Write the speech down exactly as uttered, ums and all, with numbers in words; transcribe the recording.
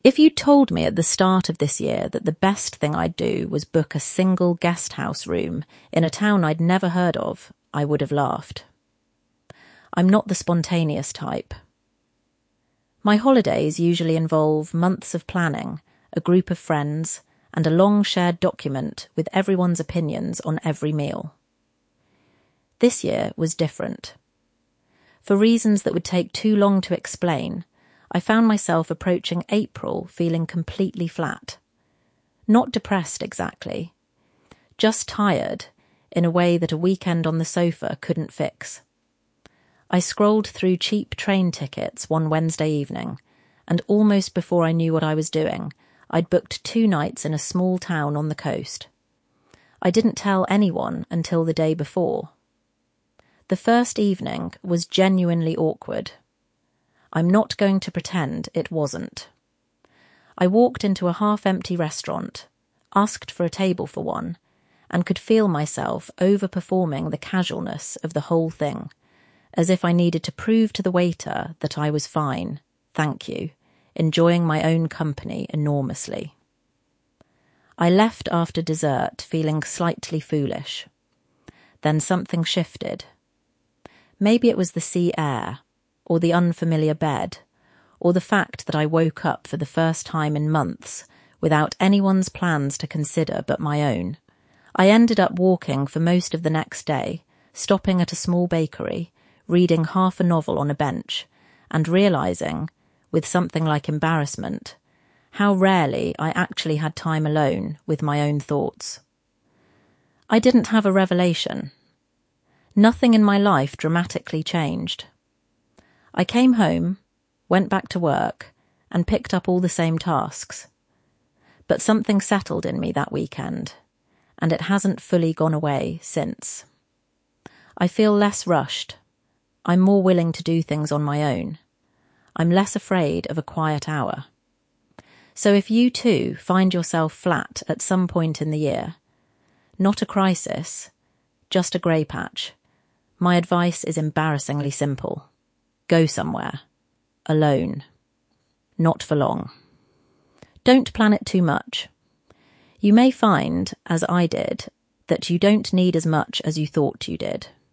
If you told me at the start of this year that the best thing I'd do was book a single guest house room in a town I'd never heard of, I would have laughed. I'm not the spontaneous type. My holidays usually involve months of planning, a group of friends, and a long shared document with everyone's opinions on every meal. This year was different. For reasons that would take too long to explain, I found myself approaching April feeling completely flat. Not depressed exactly, just tired in a way that a weekend on the sofa couldn't fix. I scrolled through cheap train tickets one Wednesday evening, and almost before I knew what I was doing, I'd booked two nights in a small town on the coast. I didn't tell anyone until the day before. The first evening was genuinely awkward. I'm not going to pretend it wasn't. I walked into a half-empty restaurant, asked for a table for one, and could feel myself overperforming the casualness of the whole thing, as if I needed to prove to the waiter that I was fine, thank you, enjoying my own company enormously. I left after dessert feeling slightly foolish. Then something shifted. Maybe it was the sea air, or the unfamiliar bed, or the fact that I woke up for the first time in months without anyone's plans to consider but my own. I ended up walking for most of the next day, stopping at a small bakery, reading half a novel on a bench, and realising, with something like embarrassment, how rarely I actually had time alone with my own thoughts. I didn't have a revelation. Nothing in my life dramatically changed. I came home, went back to work, and picked up all the same tasks. But something settled in me that weekend, and it hasn't fully gone away since. I feel less rushed. I'm more willing to do things on my own. I'm less afraid of a quiet hour. So if you too find yourself flat at some point in the year, not a crisis, just a grey patch, my advice is embarrassingly simple. Go somewhere. Alone. Not for long. Don't plan it too much. You may find, as I did, that you don't need as much as you thought you did.